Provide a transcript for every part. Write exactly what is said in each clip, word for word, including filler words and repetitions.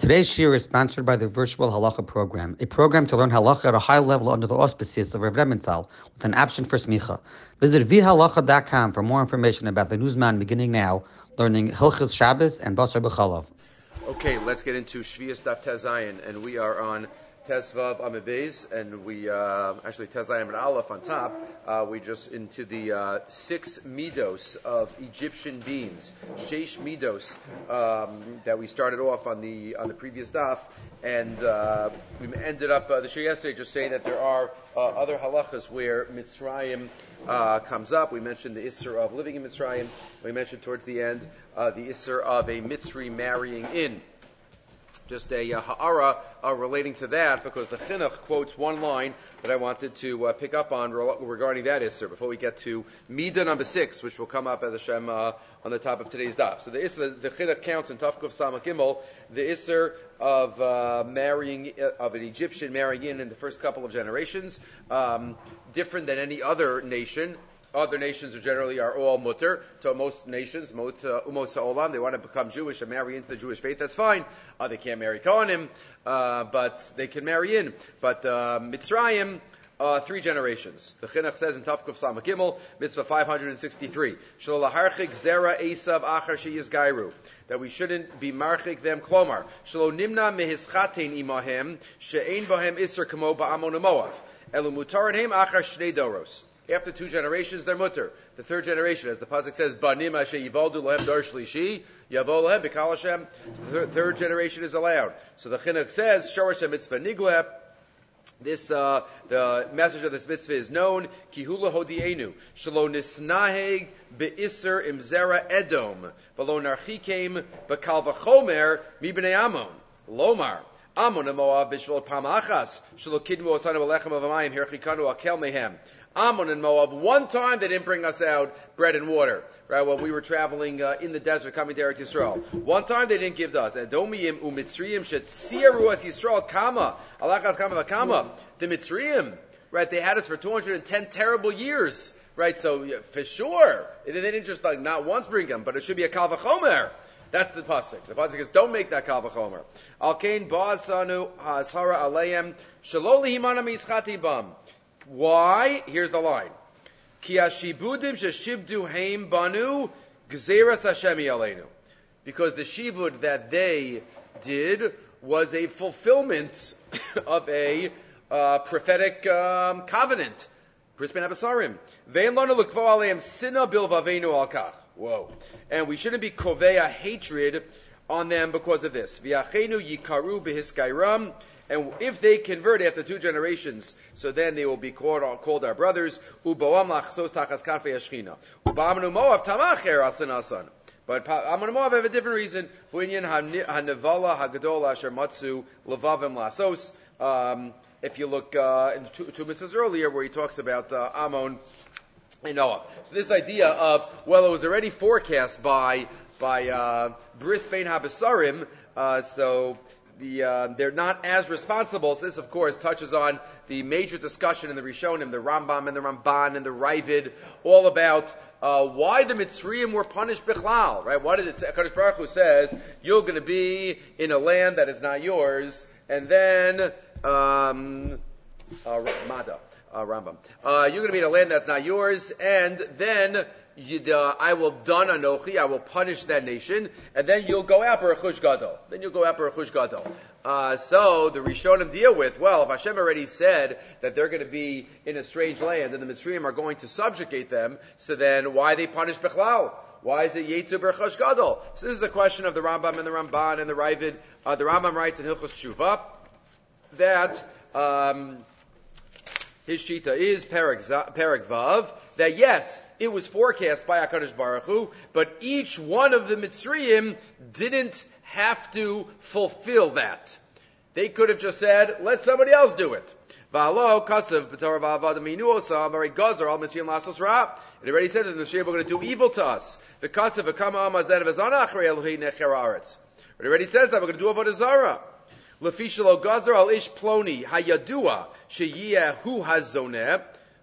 Today's shiur is sponsored by the Virtual Halacha Program, a program to learn halacha at a high level under the auspices of Rav Rebbentzal, with an option for smicha. Visit v halacha dot com for more information about the newsman beginning now, learning Hilchos Shabbos and Basar B'chalav. Okay, let's get into Shvius Daf Tezayin, and we are on Tezvav Amud Beis, and we uh, actually Tezayin and Aleph on top. Uh, we just into the uh, six midos of Egyptian beans, sheish midos, um, that we started off on the on the previous daf, and uh, we ended up uh, the show yesterday just saying that there are uh, other halachas where Mitzrayim uh, comes up. We mentioned the Isser of living in Mitzrayim. We mentioned towards the end uh, the Isser of a Mitzri marrying in. Just a uh, ha'ara uh, relating to that, because the Chinuch quotes one line that I wanted to uh, pick up on re- regarding that Isser before we get to Midah number six, which will come up as Hashem uh, on the top of today's daf. So the Isser, the, the Chinuch counts in Tafkuf Samach Gimel, the Isser of uh, marrying, uh, of an Egyptian marrying in in the first couple of generations, um, different than any other nation. Other nations are generally are all mutter. So most nations, umos ha'olam, they want to become Jewish and marry into the Jewish faith. That's fine. Uh, they can't marry Kohanim, uh, but they can marry in. But uh, Mitzrayim, uh, three generations. The Chinuch says in Tafkuf Samach Gimel, mitzvah five hundred sixty-three, Shelo laharchik zera esav achar sheyizgairu, that we shouldn't be marchik them. Klomar, Shelo nimna mehischatein imahem she'ein bahem iser kamo ba'amon u'moav elu mutarin hem achar shnei doros. After two generations, they're mutter. The third generation, as the pasuk says, "Banim asher yivaldu lahem dar shlishi yavo lahem b'kal Hashem." The third generation is allowed. So the Chinuch says, "Shorish mitzvah nigleh." This uh, the message of this mitzvah is known. Kihula hodienu shelo nisnaheg beisser imzera edom v'lo narchikem b'kal v'chomer mi b'nei Amon lomar. Amon and Moab b'shvol pamachas shelo kidmu osanu alechem avamayim hirchikanu akel mehem. Ammon and Moab, one time they didn't bring us out bread and water, right, when we were traveling uh, in the desert coming to Eretz Yisrael. One time they didn't give us. Edomiyim u'mitzriyim shetziaru as Yisrael kama, alachas kama v'kama. The Mitzriyim, right, they had us for two hundred ten terrible years, right, so yeah, for sure, they didn't just like not once bring them, but it should be a kal v'chomer. That's the pasuk. The pasuk is, don't make that kal v'chomer. Al kain ba'asanu ha'ashara aleim shelo lihimana mischati bam. Why? Here's the line. Ki ashibudim sheshibdu heim banu gzeras Hashemi aleinu. Because the shibud that they did was a fulfillment of a uh, prophetic um, covenant. Bris ben Abasarim. Ve'en lanu l'kvo aleim sina bilvavenu al kach. Whoa. And we shouldn't be kovea hatred on them because of this. V'achenu yikaru behiskairam. And if they convert after two generations, so then they will be called, called our brothers. Uboam lachsos tachas kanfei hashchina. Uba'amanu Moav tamacher al sinasan. But Ammon and Moav have a different reason. V'inyan hanevala hagadol asher matzu levavim lasos. Um, if you look uh, in two, two mitzvahs earlier, where he talks about uh, Ammon and Noah. So this idea of, well, it was already forecast by by uh, Bris bein habesarim, uh, so. The, uh, they're not as responsible. So this, of course, touches on the major discussion in the Rishonim, the Rambam and the Ramban and the Ravid, all about uh, why the Mitzrayim were punished bichlal, right? Why did it say, HaKadosh Baruch Hu says, you're going to be in a land that is not yours, and then, um, uh, Mada, uh, Rambam, uh, you're going to be in a land that's not yours, and then You'd, uh, I will done anochi, I will punish that nation, and then you'll go out for a chush gadol. Then you'll go out for a chush gadol. Uh, so the Rishonim deal with, well, if Hashem already said that they're going to be in a strange land, and the Mitzrayim are going to subjugate them, so then why they punish bechlal? Why is it yetzu ber chush gadol? So this is a question of the Rambam and the Ramban and the Ravid. Uh, the Rambam writes in Hilchos Shuvah that um, his shita is Perek Vav, that yes, it was forecast by HaKadosh Baruch Hu, but each one of the Mitzrayim didn't have to fulfill that. They could have just said, let somebody else do it. V'alo kasav b'torah v'avad minu osam ari gazer al Mitzrayim lasos ra. It already said that the Mitzrayim were going to do evil to us. The kasav v'kama amazen v'zana achrei Elohei necher haaretz. It already says that we're going to do avodah zarah. Lefi shelo gazer al ish ploni hayadua sheyeh hu hazoneh.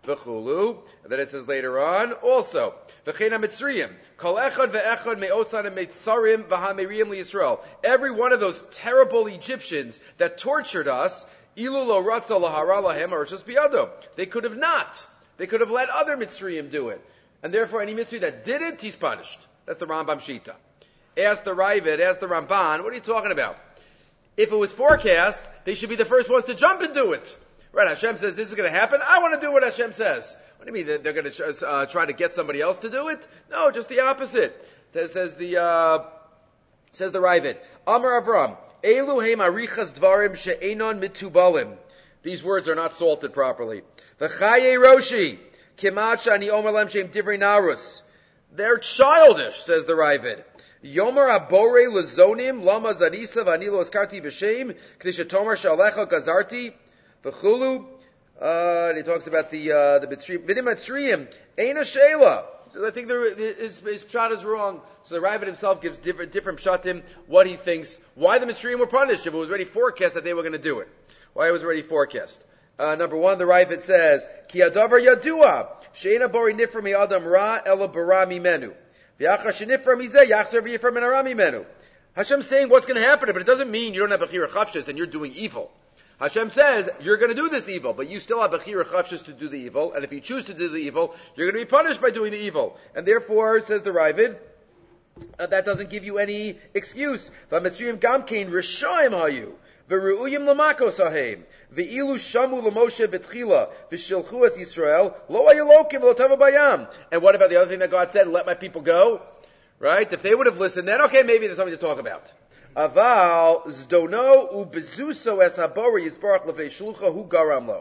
v'chulu. And then it says later on, also, v'chein ha-mitzriyim, kol echad ve'echad me'osan ha-mitzarim v'ha-meriyim li-Yisrael. Every one of those terrible Egyptians that tortured us, ilu lo ratza lahara lahem arshas biyado. They could have not. They could have let other Mitzrayim do it. And therefore, any Mitzri that did it, he's punished. That's the Rambam Shita. Ask the Ravid, ask the Ramban, what are you talking about? If it was forecast, they should be the first ones to jump and do it. Right, Hashem says this is going to happen. I want to do what Hashem says. What do you mean they're going to uh, try to get somebody else to do it? No, just the opposite. Says, says the uh, says the Ravid. Amar Avram, Elu heim arichas dvarim she'enon mitubalim. These words are not salted properly. V'chaye roshi kimat shani omer lem shem divrei narus. They're childish, says the Ravid. Yomer abore lezonim lama zanisa v'anilo eskarti b'shem k'di shetomer shalecha gazarti v'chulu. Uh, and he talks about the uh, the Mitzrayim. V'nim Mitzrayim eina sheila. So I think there, his, his pshat is wrong. So the Ravid himself gives different different pshatim what he thinks why the Mitzrayim were punished if it was already forecast that they were going to do it. Why it was already forecast. Uh, number one, the Ravid says, Ki adavar yadua, she'ena bori nifra mi adam ra, ela bara mimenu. V'yacha shenifra mizeh, yachzer v'yifra min hara mimenu. Hashem's saying what's going to happen, but it doesn't mean you don't have bechira chavshis and you're doing evil. Hashem says, you're going to do this evil, but you still have bechira chavshis to do the evil, and if you choose to do the evil, you're going to be punished by doing the evil. And therefore, says the Ravid, uh, that doesn't give you any excuse. V'mitzrayim gamkein rishoim hayu. V'ru'uyim lamakos ahem. V'ilu shamu l'Moshe betchila. V'shilchu es Yisrael. Lo ayelokim lo tava bayam. And what about the other thing that God said? Let my people go? Right? If they would have listened, then okay, maybe there's something to talk about. Aval zdono ubezuso es habori yisbarach lefnei shlucha hu garam lo.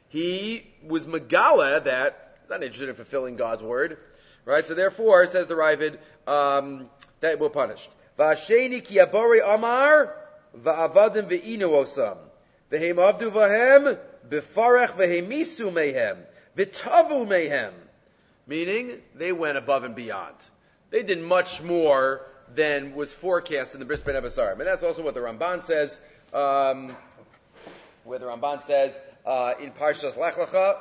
He was megala that, he's not interested in fulfilling God's word. Right? So therefore, says the Ravid, um, that we're punished. V'asheni ki abori amar va'avadim ve'inu osam. V'hem avdu v'hem b'farech v'hem misu mehem v'tavu mehem. Meaning, they went above and beyond. They did much more than was forecast in the Bris Ben Abasarim. And that's also what the Ramban says, um, where the Ramban says, uh, in Parshas Lech Lecha,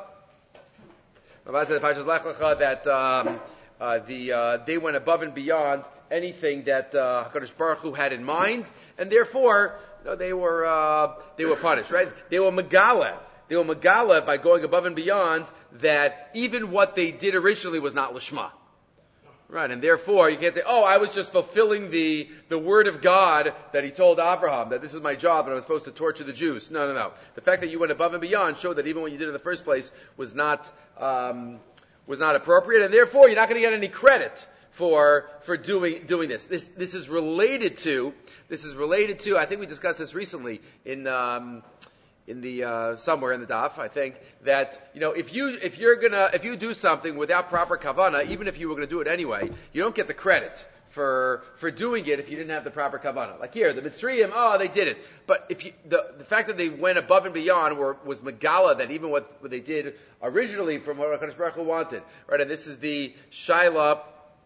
Ramban says in Parshas Lech Lecha that, um, uh, the, uh, they went above and beyond anything that, uh, HaKadosh Baruch Hu had in mind, and therefore, you know, they were, uh, they were punished, right? They were Megala. They were Megala by going above and beyond that even what they did originally was not Lishma. Right, and therefore you can't say, oh, I was just fulfilling the, the word of God that he told Abraham, that this is my job and I'm supposed to torture the Jews. No, no, no. The fact that you went above and beyond showed that even what you did in the first place was not, um, was not appropriate, and therefore you're not going to get any credit for, for doing, doing this. This, this is related to, this is related to, I think we discussed this recently in, um, in the, uh, somewhere in the daf, I think, that, you know, if you, if you're gonna, if you do something without proper kavana, even if you were gonna do it anyway, you don't get the credit for, for doing it if you didn't have the proper kavana. Like here, the Mitzrayim, oh, they did it. But if you, the, the fact that they went above and beyond were, was megala, that even what, what they did originally from what HaKadosh Baruch Hu wanted, right? And this is the Shaila,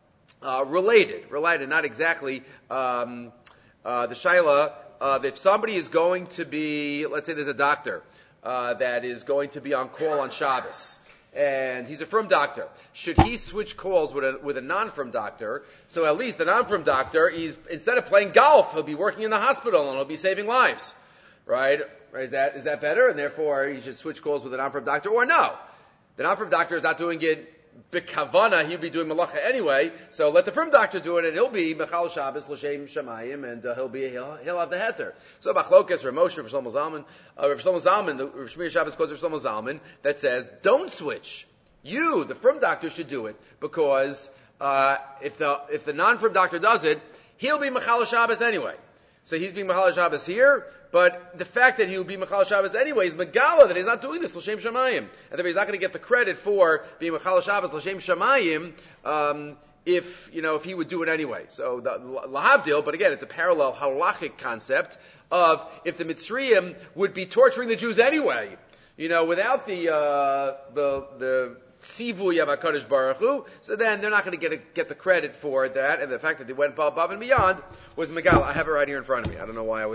uh, related, related, not exactly, um, uh, the Shaila, Uh, if somebody is going to be, let's say there's a doctor uh, that is going to be on call on Shabbos, and he's a firm doctor, should he switch calls with a with a non-firm doctor? So at least the non-firm doctor, he's instead of playing golf, he'll be working in the hospital and he'll be saving lives, right? Right? Is that is that better? And therefore he should switch calls with a non-firm doctor, or no? The non-firm doctor is not doing it b'kavana, he'll be doing malacha anyway, so let the firm doctor do it, and he'll be mechal Shabbos l'shem shamayim, and uh, he'll be he'll, he'll have the heter. So bachlokas Rav Moshe, Rav Shlomo Zalman, uh, Rav Shlomo Zalman, the Rav Shmir Shabbos quotes Rav Shlomo Zalman that says, don't switch. You, the firm doctor, should do it because uh, if the if the non-firm doctor does it, he'll be mechal Shabbos anyway. So he's being mechal Shabbos here. But the fact that he would be Mechal Shabbos anyway is Megala, that he's not doing this L'Shem Shamayim. And that he's not going to get the credit for being Mechal Shabbos L'Shem Shamayim, um, if, you know, if he would do it anyway. So, the Lahavdil, but again, it's a parallel halachic concept of if the Mitzrayim would be torturing the Jews anyway, you know, without the, uh, the, the, Tzivuy of HaKadosh Baruch Hu, so then they're not going to get a, get the credit for that, and the fact that they went above and beyond was Megala. I have it right here in front of me. I don't know why I was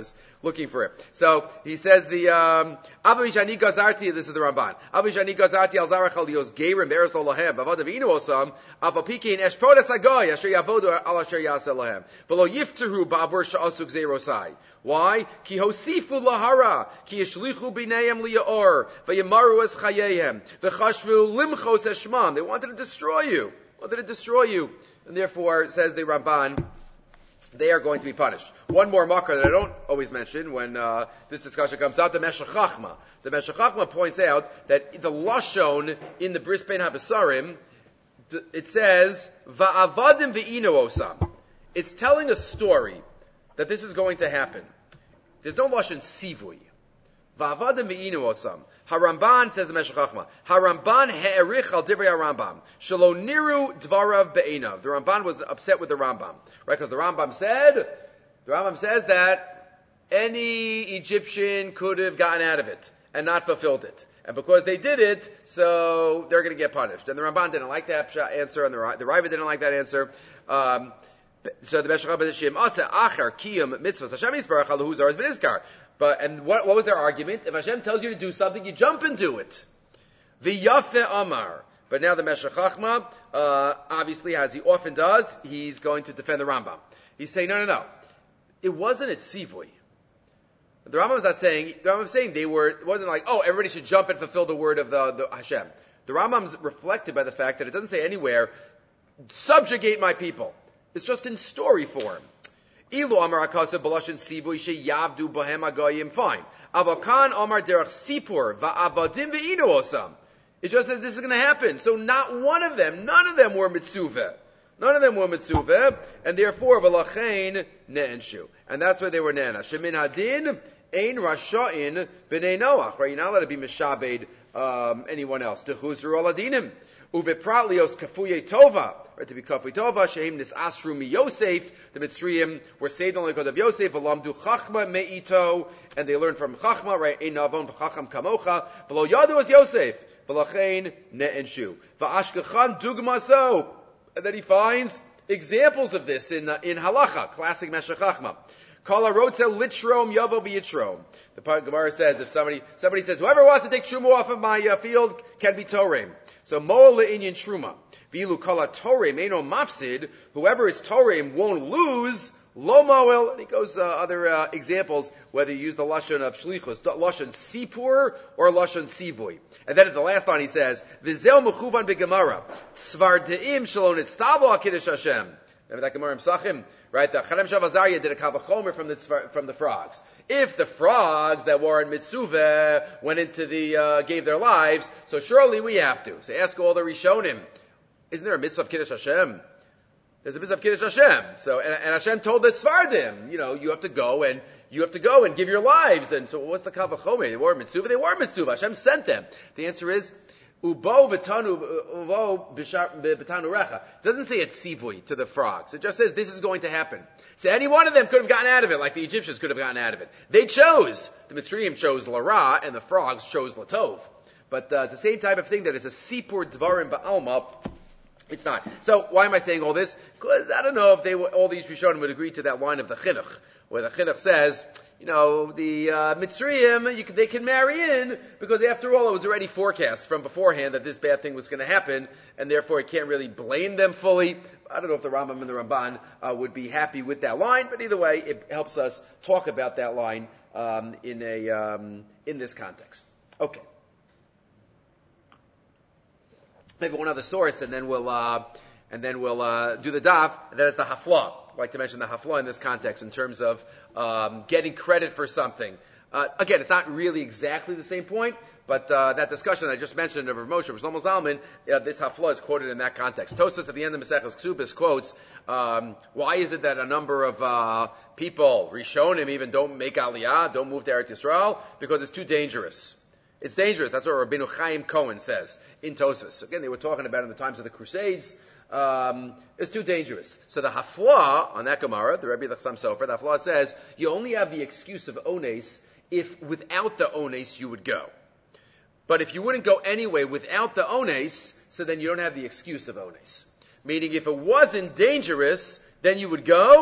looking for it. So he says the um Avishani Gazarti, this is the Ramban. Avishani Gazarti al Zarach al Yos Gerim Beres lo lahem Bavad Avinu osam Avapikin Eshpodas Agoy Asher Yavodu al Asher Yaseh lahem V'lo Yiftaru Ba'avur Sha'asuk Zerosai. Why? Ki hosifu lahara, ki yishlichu b'neihem liyaor, v'yamaru es chayehem, v'chashvu limchos eshmam. They wanted to destroy you. Wanted to destroy you. And therefore, says the Ramban, they are going to be punished. One more makar that I don't always mention when uh, this discussion comes up, the Meshech Chachma. The Meshech Chachma points out that the lashon in the Bris Bein HaBesarim, it says, va'avadim v'ino osam. It's telling a story that this is going to happen. There's no lashon sivui. Va'avadim v'inu osam. Haramban, says the Meshech Chachma, Haramban he'erich al divrei Harambam. Shelo niru dvarav be'enav. The Ramban was upset with the Rambam. Right? Because the Rambam said, the Rambam says that any Egyptian could have gotten out of it and not fulfilled it. And because they did it, so they're going to get punished. And the Ramban didn't like that answer, and the, the Raiva didn't like that answer. Um, So the Meshech Chachma says, Asa achar kiyum mitzvahs Hashem yisbarach alahu zaros v'nizkar. But and what what was their argument? If Hashem tells you to do something, you jump and do it. V'yafeh amar. But now the Meshech Chachma, uh, obviously, as he often does, he's going to defend the Rambam. He's saying, no, no, no, it wasn't at sivui. The Rambam is not saying. The Rambam is saying they were. It wasn't like, oh, everybody should jump and fulfill the word of the, the Hashem. The Rambam's reflected by the fact that it doesn't say anywhere, subjugate my people. It's just in story form. Ilu amar akasa balashin sivui sheyavdu bohem agoyim. Fine. Avakan amar derech sipur va'avadim ve'inu osam. It just says this is going to happen. So not one of them, none of them were mitzuvah. None of them were mitzuvah, and therefore v'lachein ne'enshu. And that's why they were ne'ena. Shemin hadin ein rasha'in b'nei Noach. Right? You're not allowed to be mishabed um, anyone else. Dechuzru aladinim. Uveprat lios kafuye tova. Right, to be kafui tova, shehem nis asru mi Yosef, the Mitzrayim were saved only because of Yosef, alamdu chachma me'ito, and they learned from chachma, right, ein navon v'chacham kamocha, v'lo yadu as Yosef, v'lachein ne'enshu, v'ashkechan dugmaso, and then he finds examples of this in uh, in halacha, classic Meshech Chachma. Kala rotzel litrom yavo v'yitrom. The Gemara says, if somebody somebody says, whoever wants to take truma off of my uh, field can be torem. So mo'el le'inyan truma. V'ilu kala torem eno mafsid. Whoever is torem won't lose. Lo mo'el. And he goes uh, other uh, examples, whether you use the lashon of shlichus, lashon sipur or lashon sivui. And then at the last line he says, v'zel mechuvan begemara tzvar de'im shalon itztavo akidish Hashem. Remember that Gemara in Psachim? Right? The Charem Shav Azariah did a kavachomer from the from the frogs. If the frogs that were in Mitzuvah went into the uh, gave their lives, so surely we have to. So ask all the Rishonim. Isn't there a mitzvah of Kiddush Hashem? There's a mitzvah of Kiddush Hashem. So and, and Hashem told the Tzvardim, you know, you have to go and you have to go and give your lives. And so what's the kavachomer? They were in Mitzuvah. They were in Mitzuvah. Hashem sent them. The answer is, Ubo v'tanu ubo b'tanu recha. It doesn't say it's sivui to the frogs. It just says this is going to happen. So any one of them could have gotten out of it, like the Egyptians could have gotten out of it. They chose. The Mitzrayim chose Lara, and the frogs chose Latov. But uh, it's the same type of thing that is a sipur dvarim ba'alma. It's not. So why am I saying all this? Because I don't know if they all these Rishonim would agree to that line of the Chinuch, where the Chinuch says, you know, the uh, Mitzrayim, you can, they can marry in, because after all, it was already forecast from beforehand that this bad thing was going to happen, and therefore you can't really blame them fully. I don't know if the Rambam and the Ramban uh, would be happy with that line, but either way, it helps us talk about that line um, in a um, in this context. Okay. Maybe one other source, and then we'll uh, and then we'll uh, do the daf. And that is the hafla. I'd like to mention the hafla in this context in terms of um, getting credit for something. Uh, again, it's not really exactly the same point, but uh, that discussion I just mentioned of Rav Moshe, Rav Shlomo Zalman, uh, this hafla is quoted in that context. Tosfos at the end of Maseches Ksubis quotes, um, why is it that a number of uh, people, Rishonim even, don't make Aliyah, don't move to Eretz Yisrael? Because it's too dangerous. It's dangerous. That's what Rabbeinu Chaim Cohen says in Tosfos. Again, they were talking about it in the times of the Crusades. Um, it's too dangerous. So the hafla on that Gemara, the Rebbe L'Chassam Sofer, the hafla says you only have the excuse of ones if without the ones you would go. But if you wouldn't go anyway without the ones, so then you don't have the excuse of ones. Meaning if it wasn't dangerous, then you would go.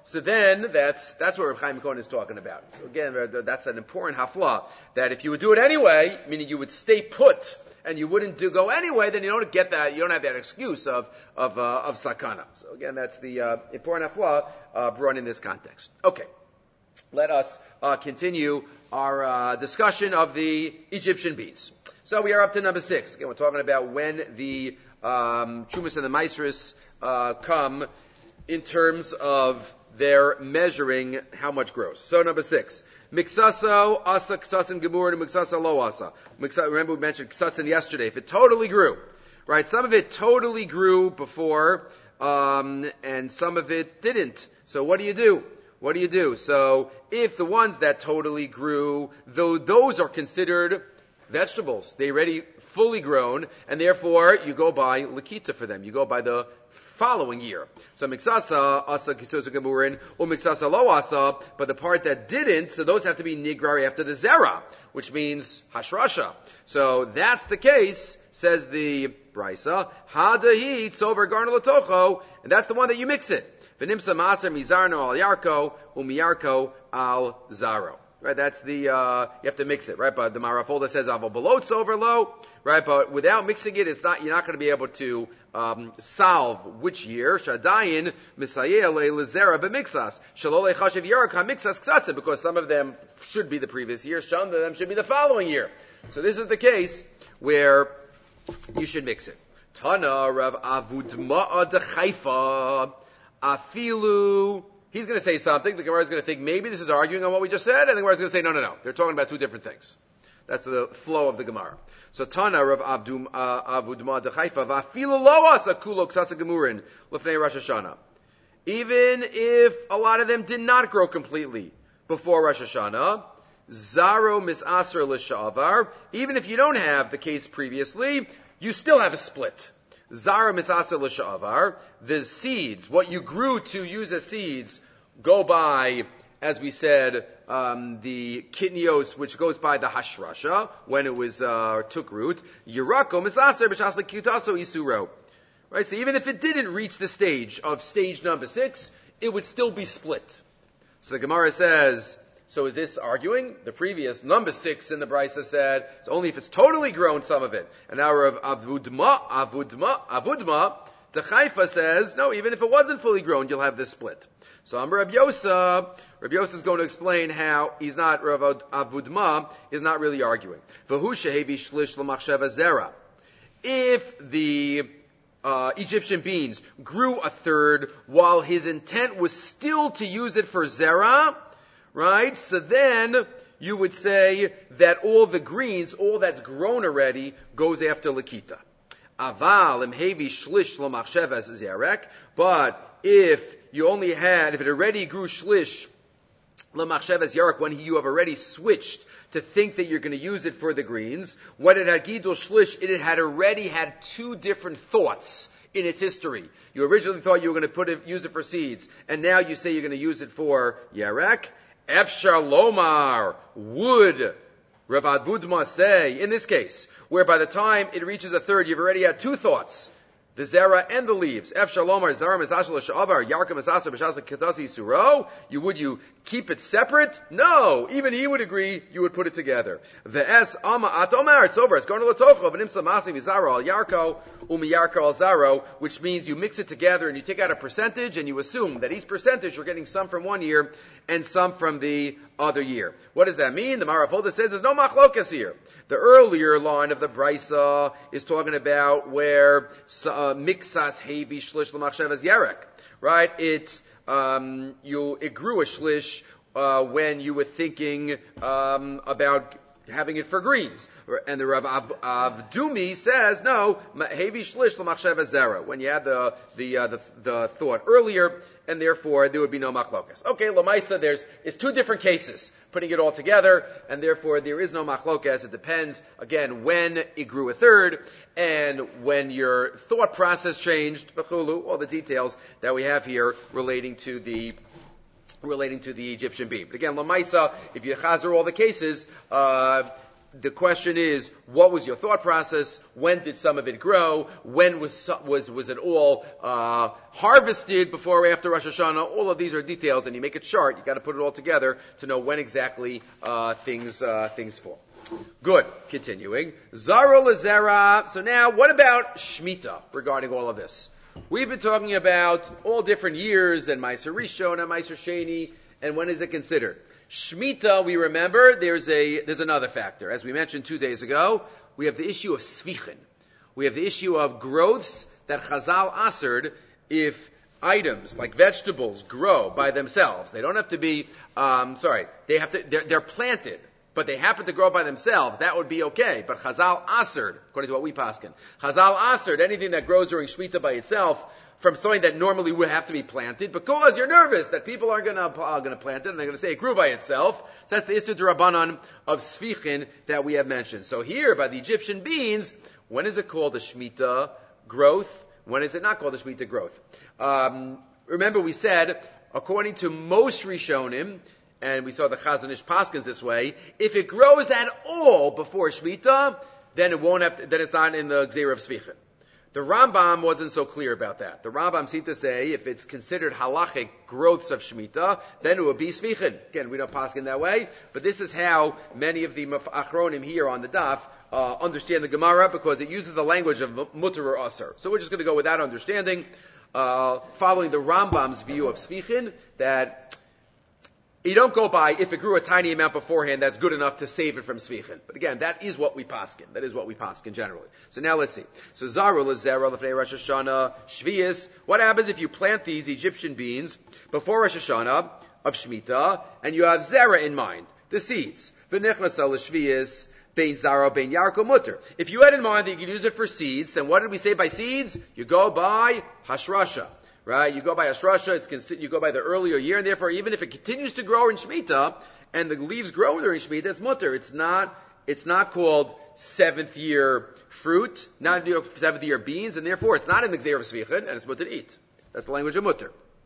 So then, that's that's what Reb Chaim Cohen is talking about. So again, that's an important hafla, that if you would do it anyway, meaning you would stay put, and you wouldn't do go anyway, then you don't get that, you don't have that excuse of of uh, of sakana. So again, that's the uh, important hafla uh, brought in this context. Okay, let us uh, continue our uh, discussion of the Egyptian beads. So we are up to number six. Again, we're talking about when the um, Chumas and the Maasros uh, come in terms of their measuring how much grows. So number six. Miksaso, asa, ksasin, gemur, and miksasa, lo asa. Remember we mentioned ksasin yesterday. If it totally grew, right? Some of it totally grew before, um, and some of it didn't. So what do you do? What do you do? So if the ones that totally grew, though those are considered vegetables, they already fully grown, and therefore you go by lakita for them. You go by the following year. So miksasa, asa, kisosa, gemurin, or miksasa, lo asa, but the part that didn't, so those have to be nigrar after the zera, which means hashrasha. So that's the case, says the Brisa, hadahi tzover garner latocho, and that's the one that you mix it. V'nimsa maser mizarno al yarko, umiyarko al zaro. Right, that's the, uh, you have to mix it, right? But the Marafolda says, avo below tzover lo, right? But without mixing it, it's not, you're not going to be able to, um, solve which year. Shadayin, misayeh le lezera b'mixas. Shalole chashiv yarak ha-mixas ksatzim, because some of them should be the previous year, some of them should be the following year. So this is the case where you should mix it. Tana Rav Avudma'a de Chaifa, afilu. He's going to say something. The Gemara is going to think maybe this is arguing on what we just said, and the Gemara is going to say, no, no, no. They're talking about two different things. That's the flow of the Gemara. So Tana Rav Avdum Avudma de Chaifa va'afilu lo asa kulo ksasa gemurin lefnei Rosh Hashanah. Even if a lot of them did not grow completely before Rosh Hashanah, zaro misaser l'sha'avar. Even if you don't have the case previously, you still have a split. Zara misasa l'sha'avar, the seeds, what you grew to use as seeds, go by, as we said, um, the kitnios, which goes by the hashrasha, when it was, uh, took root. Yerako misaser b'shas l'kiyutaso isuro. Right, so even if it didn't reach the stage of stage number six, it would still be split. So the Gemara says, so is this arguing? The previous number six in the Brisa said it's only if it's totally grown, some of it. And now Rav Avudma, Avudma, Avudma, the Chaifa says, no, even if it wasn't fully grown, you'll have this split. So Amar Reb Yosa, Reb Yosa is going to explain how he's not, Rav Avudma is not really arguing. V'hu shehevi shlish l'machsheva zera. If the uh, Egyptian beans grew a third while his intent was still to use it for zera, right? So then you would say that all the greens, all that's grown already, goes after Lakita. Aval imhevi shlish l'machshevas zerek. But if you only had, if it already grew shlish l'machshevas yarek, when you have already switched to think that you're going to use it for the greens, when it had gidul shlish, it had already had two different thoughts in its history. You originally thought you were going to put it, use it for seeds, and now you say you're going to use it for yarek. Efshar Lomar, would Rav Avudma say, in this case, where by the time it reaches a third, you've already had two thoughts, the zera and the leaves. Efshar Lomar, zara misashal sha'avar, yarka misasa b'shasa kitasi suro. You would you keep it separate? No. Even he would agree you would put it together. Ve'es ama atomar, it's over. It's going to l'tocho, v'nimsa masi mizaro al yarko, umiyarko al zaro, which means you mix it together and you take out a percentage and you assume that each percentage you're getting some from one year and some from the other year. What does that mean? The Marafolda says there's no machlokas here. The earlier line of the Brisa is talking about where uh, mixas hevi shlish l'machshevas yarek, right? It um, you it grew a shlish uh, when you were thinking um, about having it for greens, and the Rav Av, Avdumi says no, hevi shlish l'machshevas zera, when you had the the, uh, the the thought earlier, and therefore there would be no machlokas. Okay, Lamaisa, there's it's two different cases, putting it all together, and therefore there is no machlokas. It depends, again, when it grew a third, and when your thought process changed, b'chulu, all the details that we have here relating to the relating to the Egyptian bean. But again, Lamaisa, if you chazer all the cases, uh, the question is, what was your thought process? When did some of it grow? When was was was it all uh, harvested before or after Rosh Hashanah? All of these are details, and you make a chart. You got to put it all together to know when exactly uh, things uh, things fall. Good. Continuing. Zara Lazera. So now, what about Shemitah regarding all of this? We've been talking about all different years and Meiser Rishon and Meiser Sheni, and when is it considered? Shemitah, we remember, there's a there's another factor. As we mentioned two days ago, we have the issue of Svichen. We have the issue of growths that Chazal asered if items like vegetables grow by themselves. They don't have to be, um, sorry, they have to, they're, they're planted, but they happen to grow by themselves. That would be okay. But Chazal asered, according to what we paskin, Chazal asered anything that grows during Shemitah by itself from something that normally would have to be planted, because you're nervous that people are going to are going to plant it, and they're going to say it grew by itself. So that's the Issur D'Rabbanan of Sfichin that we have mentioned. So here, by the Egyptian beans, when is it called a Shemitah growth? When is it not called a Shemitah growth? Um, remember, we said, according to most Rishonim, and we saw the Chazon Ish Paskins this way, if it grows at all before Shemitah, then it won't have to, then it's not in the Gzeira of Sfichin. The Rambam wasn't so clear about that. The Rambam seemed to say if it's considered halachic growths of Shemitah, then it would be Sfichin. Again, we don't paskin that way, but this is how many of the Achronim here on the Daf uh, understand the Gemara, because it uses the language of mutter or asr. So we're just going to go with that understanding, uh, following the Rambam's view of Sfichin, that you don't go by, if it grew a tiny amount beforehand, that's good enough to save it from Sfichin. But again, that is what we paskin. That is what we paskin generally. So now let's see. So Zaru Lazera Lefnei Rosh Hashanah Shvius. What happens if you plant these Egyptian beans before Rosh Hashanah of Shemitah, and you have Zera in mind, the seeds? V'nichnasa l'Shvius bein Zara bein Yarko mutter. If you had in mind that you could use it for seeds, then what did we say by seeds? You go by Hashrasha. Right? You go by Ashrasha, it's consi- you go by the earlier year, and therefore even if it continues to grow in Shemitah, and the leaves grow during Shemitah, it's mutter. It's not, it's not called seventh year fruit, not seventh year beans, and therefore it's not in the Gzeir of Svichen, and it's mutter to eat. That's the language of mutter.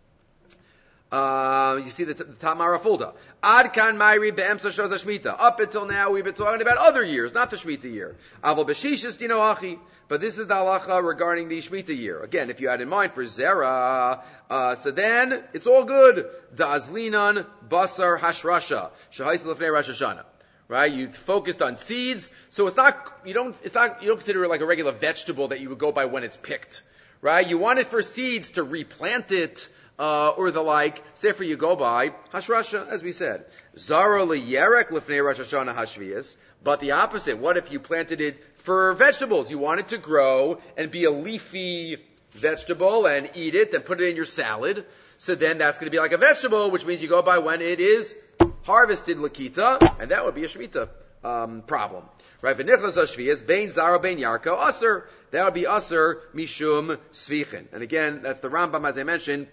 Uh, you see the, t- the top Marafulda. Ad kan Mayri be'emsa shoza Shemitah. Up until now, we've been talking about other years, not the Shemitah year. Aval b'shishis dino achi. But this is the halacha regarding the Shemitah year. Again, if you had in mind for Zera, uh, so then it's all good. Da'azlinan basar hashrasha. Shahais lefnei Rosh Hashanah. Right? You focused on seeds, so it's not, you don't, it's not, you don't consider it like a regular vegetable that you would go by when it's picked. Right? You want it for seeds to replant it, Uh, or the like. So therefore you go by Hashrasha, as we said. Zara liyerek lefnei Rosh Hashanah hashvias. But the opposite. What if you planted it for vegetables? You want it to grow and be a leafy vegetable and eat it and put it in your salad. So then that's going to be like a vegetable, which means you go by when it is harvested lakita, and that would be a Shemitah um, problem. Right? V'nichlas hashvias bein Zara bein Yarko aser. That would be aser mishum svichin. And again, that's the Rambam, as I mentioned.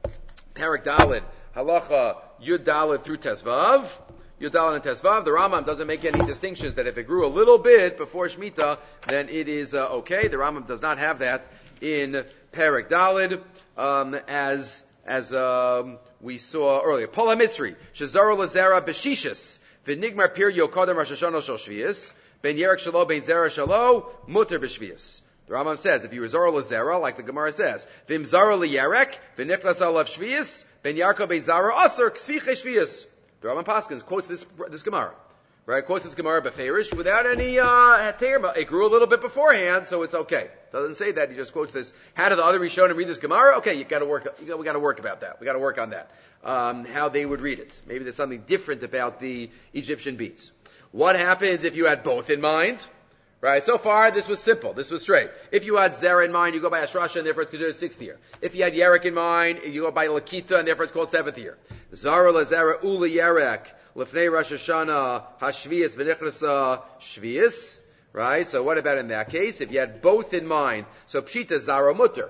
Parak Dalid, Halacha, Yud Dalid through Tesvav, Yud Dalid and Tesvav. The Rambam doesn't make any distinctions that if it grew a little bit before Shemitah, then it is uh, okay. The Rambam does not have that in Parak Dalid, um, as as um, we saw earlier. Pola Mitzri, Shazara Lazera Beshishis, V'nigmar Pir Yokodem Rosh Hashanah Shal Shvius, Ben Yerek Shalo Ben Zera Shalo, Mutter B'Shvius. The Rambam says, if you were Zara Lazera, like the Gemara says, Vim Zara Liyarek, V'nichlas Alav Shvius, Ben Yarko Ben Zara Aser, Ksviche Shvius. The Rambam Paskins quotes this, this Gemara. Right? Quotes this Gemara Beferish without any, uh, terma. It grew a little bit beforehand, so it's okay. Doesn't say that, he just quotes this. How did the other Rishonim read this Gemara? Okay, you gotta work, you gotta, we gotta work about that. We gotta work on that. Um, how they would read it. Maybe there's something different about the Egyptian beads. What happens if you had both in mind? Right, so far this was simple, this was straight. If you had Zera in mind, you go by Ashrasha, and therefore it's considered sixth year. If you had Yerek in mind, you go by Lakita, and therefore it's called seventh year. Zara Lazera Ula Yerek, Lefnei Rosh Hashanah, Hashvias V'nichnasa Shvias. Right, so what about in that case? If you had both in mind, so Pshita Zara Mutter.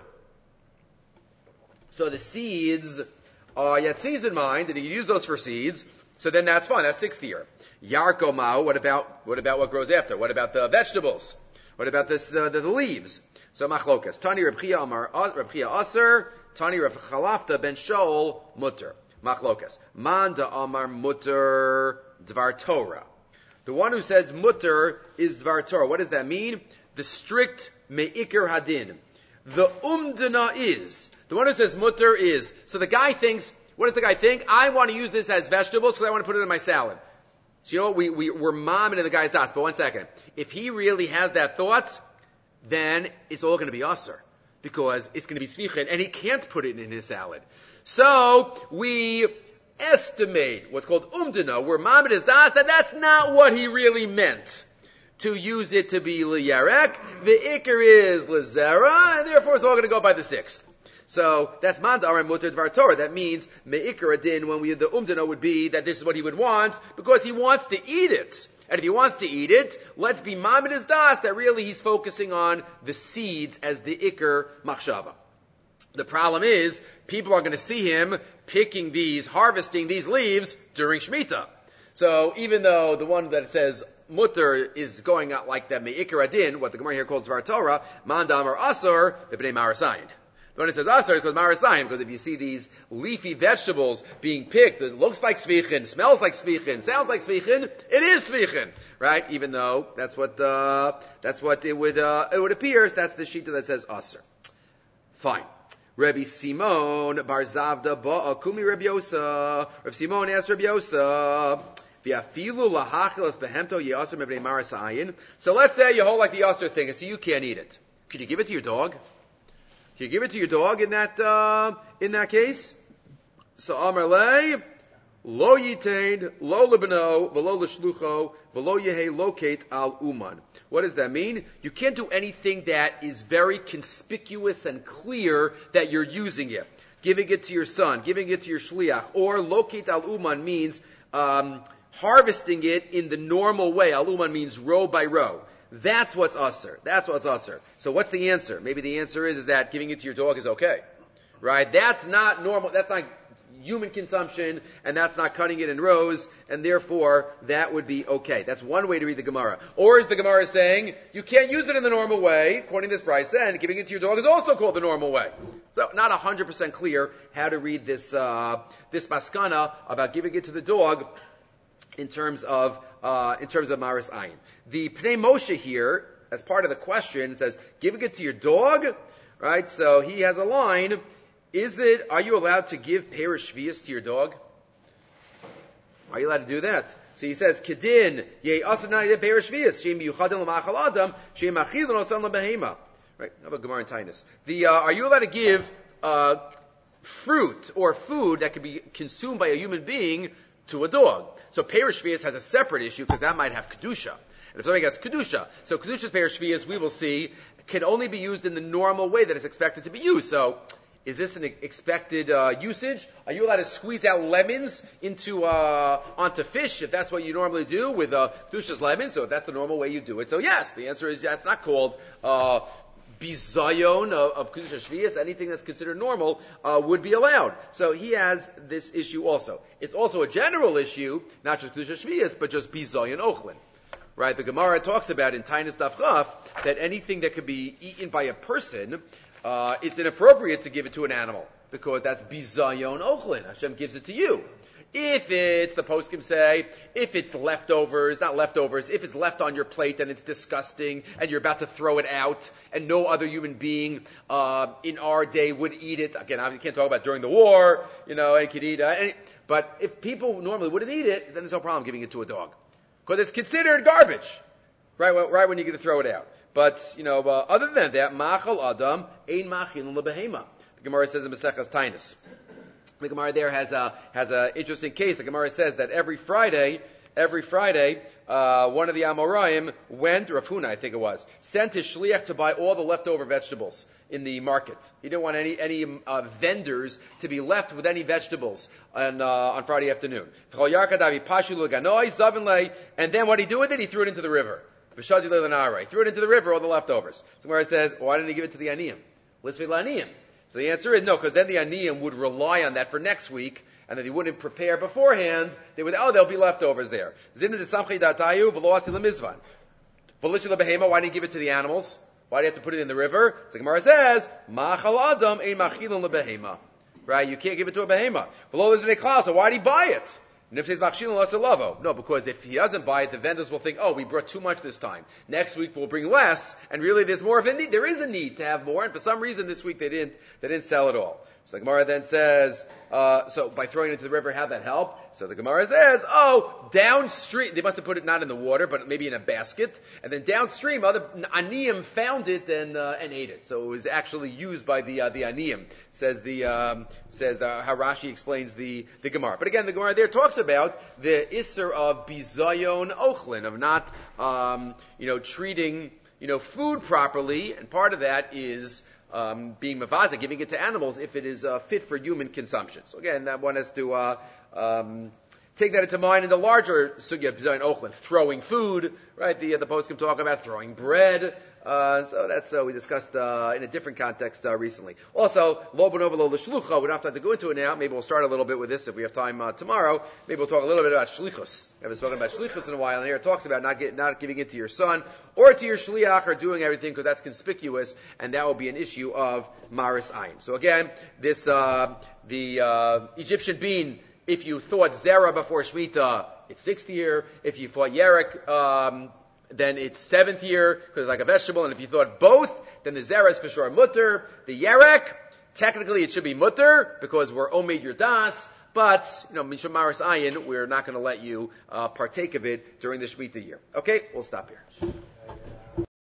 So the seeds, uh, you had seeds in mind, and you use those for seeds, so then that's fine, that's sixth year. Yarko Mao, what about, what about what grows after? What about the vegetables? What about this, the, the, the leaves? So Machlokas. Tani Reb Chia Amar, Reb Chia Aser, Tani Reb Chalafta ben Shaul, Mutter. Machlokas. Manda Amar Mutter Dvar Torah. The one who says mutter is Dvar Torah. What does that mean? The strict me'ikr hadin. The umdana is. The one who says mutter is. So the guy thinks, what does the guy think? I want to use this as vegetables because I want to put it in my salad. So you know what? We, we, we're momming in the guy's das. But one second. If he really has that thought, then it's all going to be usher. Because it's going to be svichen, and he can't put it in his salad. So we estimate what's called umdana, where momming is das, that that's not what he really meant. To use it to be liyarek. The ikr is lizera, and therefore it's all going to go by the sixth. So that's mandar and mutter dvar Torah. That means me'ikr adin, when we the umdana would be that this is what he would want because he wants to eat it. And if he wants to eat it, let's be mamid his das that really he's focusing on the seeds as the ikr machshava. The problem is people are going to see him picking these, harvesting these leaves during Shemitah. So even though the one that says mutter is going out like that me'ikr adin, what the Gemara here calls dvar Torah, mandam or asur, b'nei marasayin. The one that says asur is called marasayim, because if you see these leafy vegetables being picked, it looks like svichin, smells like svichin, sounds like svichin, it is svichin, right? Even though that's what uh, that's what it would uh, it would appear. So that's the shita that says asur. Fine. Rabbi Simon bar Zavda ba'a kumi Rabbi Yosa. Rabbi Simon asked Rabbi Yosa. So let's say you hold like the asur thing, and so you can't eat it. Could you give it to your dog? Can you give it to your dog in that uh, in that case? So Amar Le, lo yitain, lo lebeno, velo l'shlucho, velo yehe locate al uman. What does that mean? You can't do anything that is very conspicuous and clear that you're using it. Giving it to your son, giving it to your shliach, or locate al uman means um, harvesting it in the normal way. Al uman means row by row. That's what's usher. That's what's usher. So what's the answer? Maybe the answer is, is that giving it to your dog is okay. Right? That's not normal. That's not human consumption, and that's not cutting it in rows, and therefore that would be okay. That's one way to read the Gemara. Or is the Gemara saying, you can't use it in the normal way, according to this price, and giving it to your dog is also called the normal way. So not one hundred percent clear how to read this, uh, this maskana about giving it to the dog in terms of uh, in terms of Maris Ayin. The Pnei Moshe here, as part of the question, says, giving it to your dog, right? So he has a line, is it, are you allowed to give Perish Shvius to your dog? Are you allowed to do that? So he says, Kedin, ye asana Perish Shvius, shem yuchadim l'machal adam, shem achilin osan l'behema. Right? How about Gemara and Tainus? The, uh, are you allowed to give, uh, fruit or food that can be consumed by a human being to a dog? So Perish Shvius has a separate issue because that might have Kedusha. And if something has Kedusha, so Kedusha's Perish Shvius, we will see, can only be used in the normal way that it's expected to be used. So, is this an expected uh, usage? Are you allowed to squeeze out lemons into uh, onto fish if that's what you normally do with uh, Kedusha's lemons? So if that's the normal way you do it. So yes, the answer is that's not called uh, bizayon of, of Kedusha Shvius. Anything that's considered normal uh, would be allowed. So he has this issue also. It's also a general issue, not just Kedusha Shvius, but just bizayon ochlin. Right? The Gemara talks about in Tainus Daf Chaf that anything that could be eaten by a person, uh, it's inappropriate to give it to an animal because that's bizayon ochlin. Hashem gives it to you. If it's, the poskim say, if it's leftovers, not leftovers, if it's left on your plate and it's disgusting and you're about to throw it out and no other human being uh, in our day would eat it. Again, I can't talk about during the war, you know, and could eat uh, any, but if people normally wouldn't eat it, then there's no problem giving it to a dog. Because it's considered garbage, right? Right when you're going to throw it out. But you know, uh, other than that, machal adam ein machin lebehema. The Gemara says in Maseches Tainus. The Gemara there has a has an interesting case. The Gemara says that every Friday, every Friday, uh, one of the Amoraim went, Rav Huna, I think it was, sent his shliach to buy all the leftover vegetables in the market. He didn't want any any uh, vendors to be left with any vegetables on uh, on Friday afternoon. And then what did he do with it? He threw it into the river. He threw it into the river, all the leftovers. So where it says, why didn't he give it to the aniyim? Lisvei la'aniyim. So the answer is no, because then the aniyim would rely on that for next week, and that he wouldn't prepare beforehand. They would, oh, there'll be leftovers there. Why didn't he give it to the animals? Why do you have to put it in the river? The Gemara says, Machal Adam ein machilin lebehema. Right? You can't give it to a behema. So why did he buy it? No, because if he doesn't buy it, the vendors will think, oh, we brought too much this time. Next week we'll bring less, and really there's more of a need. There is a need to have more, and for some reason this week they didn't, they didn't sell it all. So the Gemara then says, uh, so by throwing it into the river, how'd that help? So the Gemara says, oh, downstream, they must have put it not in the water, but maybe in a basket, and then downstream, other Aniyim found it and, uh, and ate it. So it was actually used by the, uh, the Aniyim, says the, um, says the, how Rashi explains the, the Gemara. But again, the Gemara there talks about the Isser of Bizayon Ochlin, of not, um, you know, treating, you know, food properly, and part of that is, Um, being mavaza, giving it to animals if it is uh, fit for human consumption. So again, that one has to uh, um, take that into mind in the larger sugya bizayon ochlin, throwing food, right? The uh, the poskim talk about throwing bread. Uh, so that's uh, we discussed uh, in a different context uh, recently. Also, lo bonova lo l'shlucha. We don't have to go into it now. Maybe we'll start a little bit with this if we have time uh, tomorrow. Maybe we'll talk a little bit about shlichus. We haven't spoken about shlichus in a while, and here it talks about not get, not giving it to your son or to your shliach or doing everything because that's conspicuous, and that will be an issue of maris ayin. So again, this uh, the uh, Egyptian bean. If you thought zera before shmita, it's sixth year. If you thought yerek, um, then it's seventh year, because it's like a vegetable, and if you thought both, then the zera is for sure mutter. The yerek, technically it should be mutter, because we're omed your das, but, you know, mishum maris ayin, we're not going to let you uh, partake of it during the Shemitah year. Okay, we'll stop here.